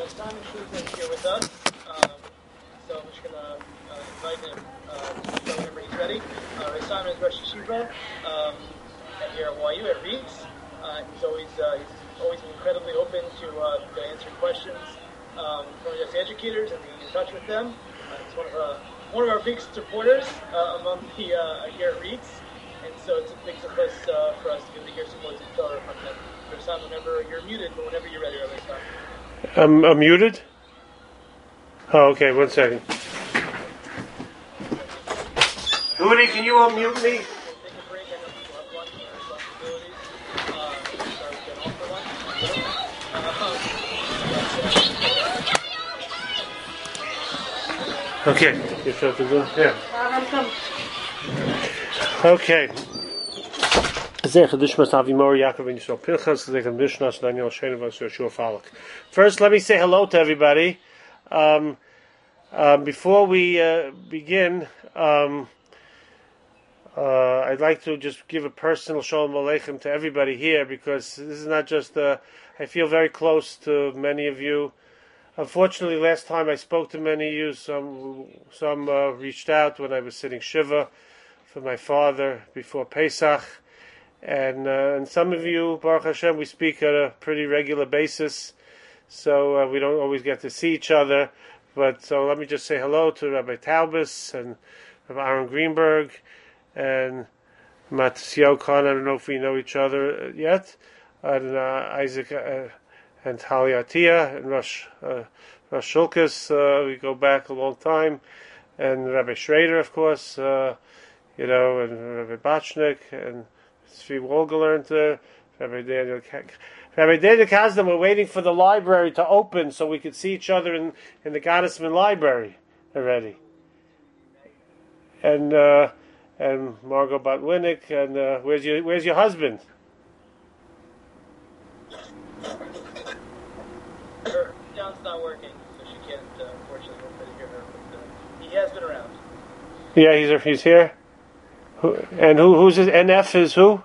Simon Schultz is here with us, so I'm just going to invite him to go whenever he's ready. Simon is Rosh Yeshiva here at YU at Reeds. He's always incredibly open to answer questions from just educators and being in touch with them. He's one of our big supporters among the here at Reeds, and so it's a big surprise for us to be able to hear some words of Torah from him. Simon, whenever you're muted, but whenever you're ready, Rabbi Simon. I'm muted? Oh, okay, 1 second. Rudy, can you unmute me? Take a break. I know people have lunch and responsibilities. So get off for lunch. Okay. You shut the door? Yeah. Okay. First, let me say hello to everybody. Before we begin, I'd like to just give a personal shalom aleichem to everybody here, because this is not just I feel very close to many of you. Unfortunately, last time I spoke to many of you, some reached out when I was sitting Shiva for my father before Pesach. And some of you, Baruch Hashem, we speak on a pretty regular basis, so we don't always get to see each other. But so let me just say hello to Rabbi Taubes and Rabbi Aaron Greenberg and Matisyahu Khan. I don't know if we know each other yet. And Isaac and Tali Atiyah and Rosh Shulkis. We go back a long time. And Rabbi Schrader, of course, and Rabbi Bachnik and Svi Wolgelernter, Rabbi Daniel Kasdan. We're waiting for the library to open so we could see each other in the Gottesman library already. And Margot Botwinick. And where's your husband? John's not working, so she can't unfortunately go to hear her. But he has been around. Yeah, he's here. Who's his NF is who?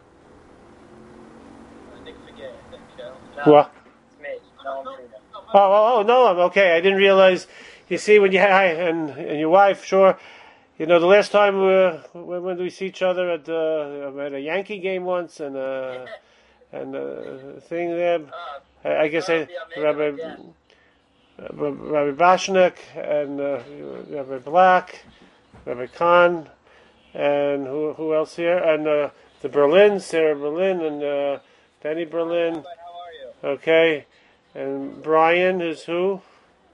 Nick Figuet, I think. What? It's me. No, No, I'm okay. I didn't realize. You see, when you and your wife, sure. The last time when we see each other at a Yankee game once and thing there. I guess Rabbi Bashnik and Rabbi Black, Rabbi Khan. And who else here? And the Berlin, Sarah Berlin, and Danny Berlin. How are you? Okay. And Brian is who?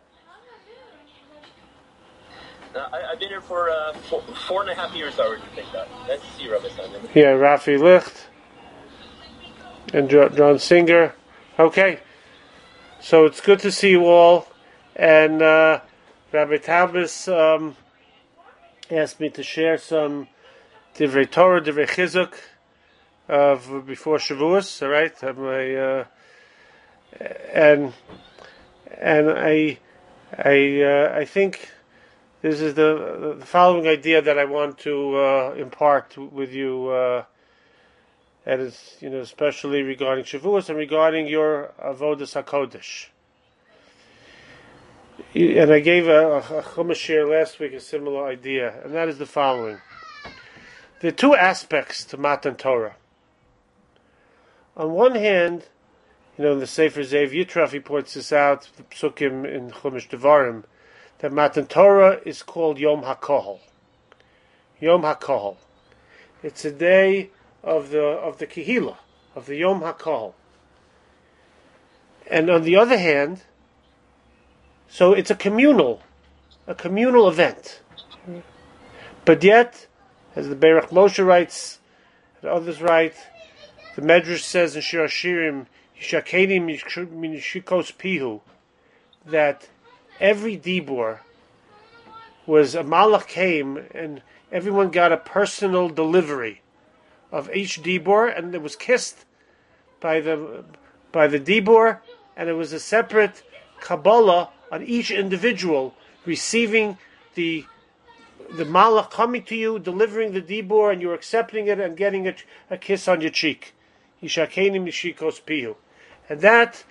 I've been here for 4.5 years already, I think that. Nice to see you, Rabbi Simon. Yeah, Rafi Licht. And John Singer. Okay. So it's good to see you all. And Rabbi Taubes asked me to share some Divrei Torah, Divrei Chizuk of before Shavuos. All right, I think this is the following idea that I want to impart with you, and it's especially regarding Shavuos and regarding your Avodas HaKodesh. And I gave a Chumash share last week, a similar idea, and that is the following. There are two aspects to Matan Torah. On one hand, the Sefer Zev Yitraf, he points this out, the Psukim in Chumash Devarim, that Matan Torah is called Yom HaKohol. Yom HaKohol. It's a day of the Kehillah, of the Yom HaKohol. And on the other hand, so it's a communal event. But yet, as the Beirach Moshe writes, and others write, the Medrash says in Shir Hashirim, Yishakeni Minishikos Pihu, that every Dibur was a Malach came and everyone got a personal delivery of each Dibur, and it was kissed by the Dibur, and it was a separate Kabbalah on each individual receiving the Malach coming to you, delivering the Dibur, and you're accepting it and getting a kiss on your cheek. Yishakeni Mishikos Pihu. And that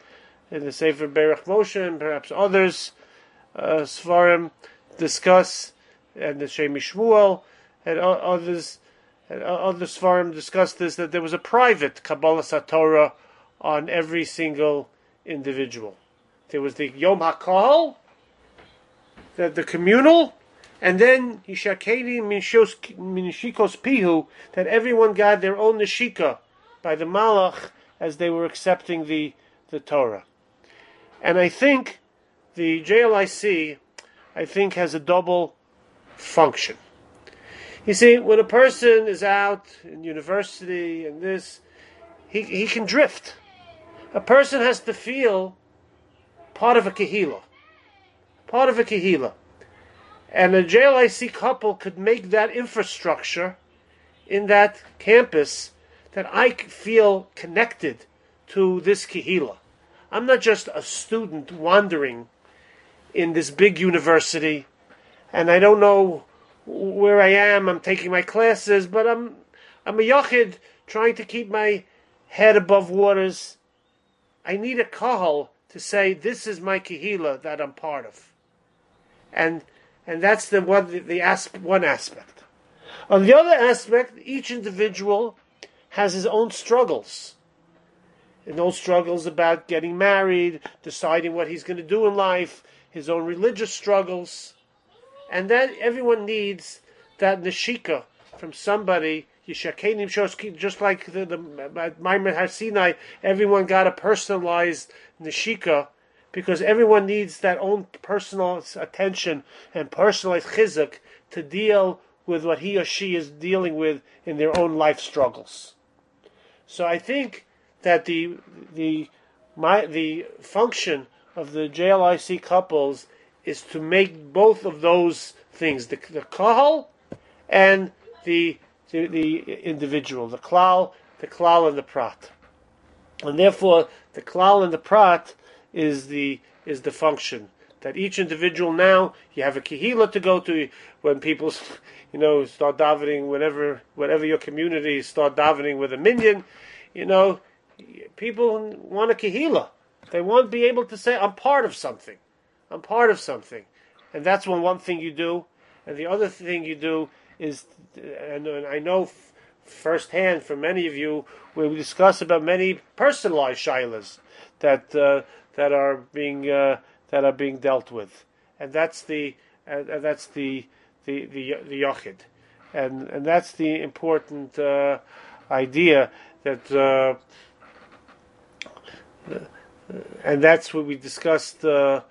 in the Sefer Berach Moshe, and perhaps others, Svarim discuss, and the Shem Shmuel, and others, and other Svarim discuss this, that there was a private Kabbalah Satorah on every single individual. There was the Yom HaKol, the communal, and then Yishakeni Minshikos Pihu, that everyone got their own Neshika by the Malach as they were accepting the Torah. And I think the JLIC, has a double function. You see, when a person is out in university and this, he can drift. A person has to feel part of a kehillah. Part of a kehillah. And a JLIC couple could make that infrastructure in that campus that I feel connected to this kehillah. I'm not just a student wandering in this big university, and I don't know where I am. I'm taking my classes, but I'm a yachid trying to keep my head above waters. I need a kahal to say, this is my kehillah that I'm part of. And that's one aspect. On the other aspect, each individual has his own struggles. And those struggles about getting married, deciding what he's going to do in life, his own religious struggles. And then everyone needs that neshika from somebody. Yishakenim shows, just like the Maimon Har Sinai, everyone got a personalized neshika, because everyone needs that own personal attention and personalized chizuk to deal with what he or she is dealing with in their own life struggles. So I think that the function of the JLIC couples is to make both of those things, the kahal and the individual, the klal and the prat. And therefore, the klal and the prat is the function. That each individual now, you have a kehillah to go to. When people, start davening, whatever your community start davening with a minyan, people want a kehillah. They want to be able to say, I'm part of something. I'm part of something. And that's one thing you do. And the other thing you do is, and I know firsthand from many of you, where we discuss about many personalized shaylas that are being dealt with. And that's the yachid. And that's the important idea that, and that's what we discussed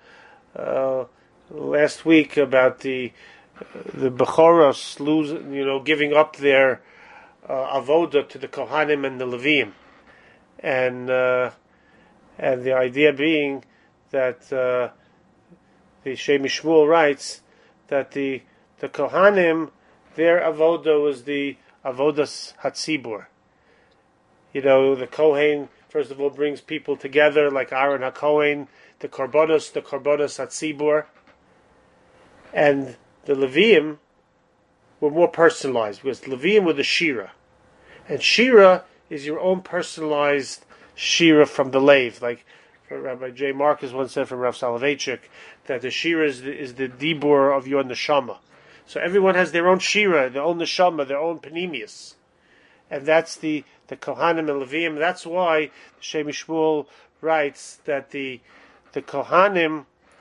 last week about the Bechoros giving up their avoda to the Kohanim and the Levim, and the idea being that the Shem Shmuel writes that the Kohanim, their avoda was the avodas hatzibur. The Kohen first of all brings people together, like Aaron HaKohen, the korbanos hatzibur, and the Levim were more personalized, because Levim were the Shira. And Shira is your own personalized Shira from the Lev. Like Rabbi J. Marcus once said from Rav Soloveitchik, that the Shira is the Dibur of your Neshama. So everyone has their own Shira, their own Neshama, their own Panemius. And that's the Kohanim and Levim. That's why Shem Shmuel writes that the Kohanim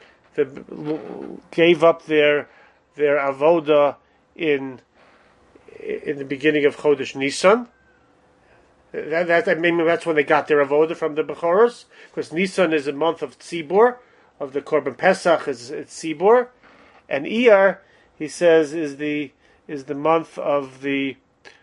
gave up their avoda in the beginning of Chodesh Nisan. That's when they got their avoda from the Bechoros, because Nisan is a month of Tzibur, of the Korban Pesach is Tzibur, and Iyar, he says, is the month of the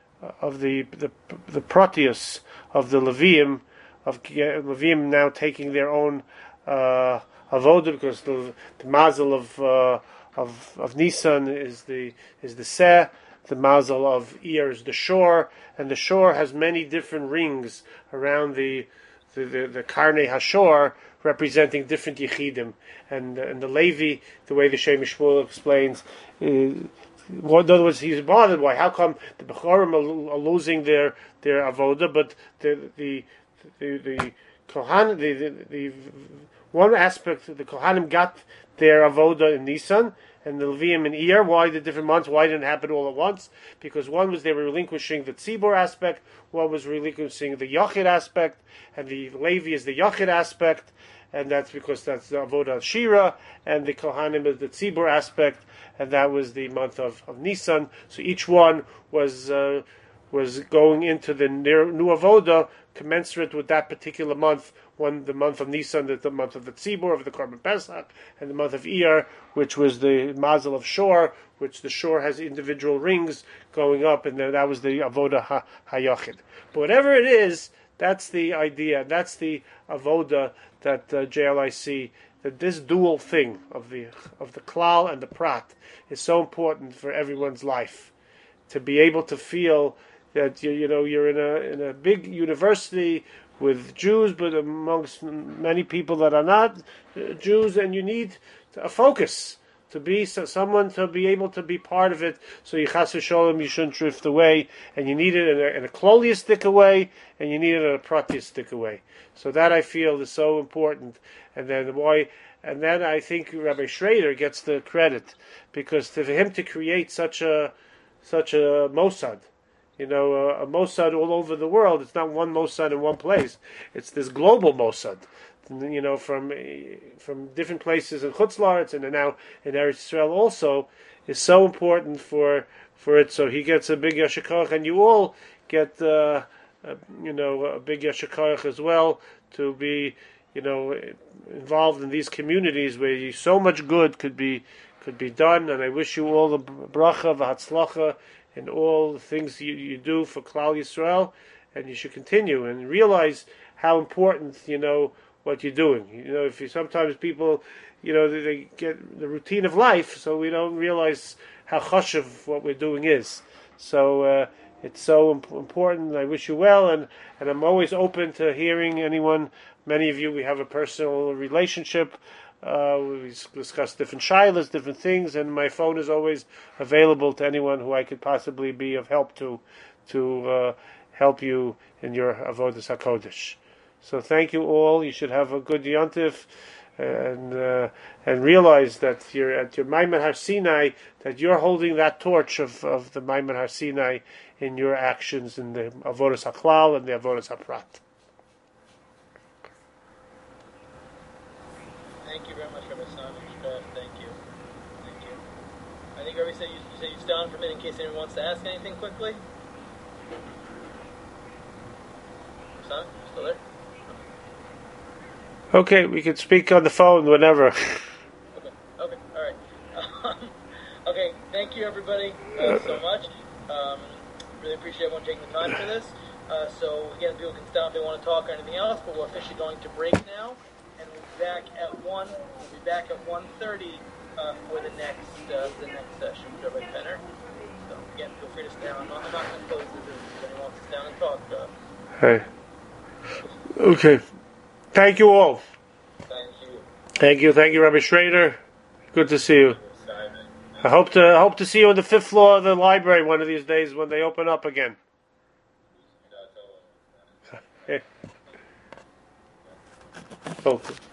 Proteus of the Levim, of Levim now taking their own avoda, because the mazel of Nisan is the Seh, the mazel of Iyar is the shore, and the shore has many different rings around the Karnei Hashor, representing different yichidim, and the Levi, the way the Shem Shmuel explains, in other words, he's bothered. Why? How come the Bechorim are losing their avoda, but the Kohan, the one aspect, the Kohanim got their avoda in Nisan, and the Levium in Iyar. Why the different months? Why didn't it happen all at once? Because one was they were relinquishing the Tzibor aspect, one was relinquishing the Yachid aspect, and the Levi is the Yachid aspect, and that's because that's the avoda Shira, and the Kohanim is the Tzibor aspect, and that was the month of Nisan. So each one was going into the new avoda commensurate with that particular month. One, the month of Nisan, the month of the Tzibor, of the Korban Pesach, and the month of Iyar, which was the Mazel of Shor, which the Shor has individual rings going up, and that was the Avoda HaYachid. But whatever it is, that's the idea, that's the Avoda that JLIC, that this dual thing of the Klal and the Prat is so important for everyone's life. To be able to feel that you're in a big university with Jews, but amongst many people that are not Jews, and you need a focus to be someone to be able to be part of it. So you chas v'sholem, you shouldn't drift away, and you need it in a kloliistic way, and you need it in a pratistic way. So that I feel is so important, and then I think Rabbi Schrader gets the credit, because for him to create such a Mossad. A Mossad all over the world. It's not one Mossad in one place. It's this global Mossad. From different places in Chutz La'aretz and now in Eretz Yisrael also is so important for it. So he gets a big Yasher Koach, and you all get a big Yasher Koach as well to be involved in these communities where so much good could be done. And I wish you all the bracha v'hatzlacha and all the things you do for Klal Yisrael, and you should continue and realize how important what you're doing. If sometimes people they get the routine of life, so we don't realize how chashuv what we're doing is. So it's so important. I wish you well, and I'm always open to hearing anyone. Many of you, we have a personal relationship. We discuss different shilas, different things, and my phone is always available to anyone who I could possibly be of help to help you in your avodas hakodesh. So thank you all. You should have a good yontif, and realize that you're at your Maimon Har Sinai, that you're holding that torch of the Maimon Har Sinai in your actions in the avodas haklal and the avodas haprat. Thank you very much, Rabbi Simon. Thank you. I think Rabbi said you said you stay on for a minute in case anyone wants to ask anything quickly. Simon, you still there? Okay, we can speak on the phone whenever. Okay, all right. Okay, thank you everybody so much. Really appreciate everyone taking the time for this. So again, people can stop if they want to talk or anything else, but we're officially going to break now. And we'll be back at 1. We'll be back at 1:30 for the next session with Rabbi Penner. So again, feel free to stay on. I'm not going to close this if anyone wants to sit down and talk. Hey. Okay. Thank you all. Thank you, Rabbi Schrader. Good to see you. I hope to see you on the 5th floor of the library one of these days when they open up again. Okay.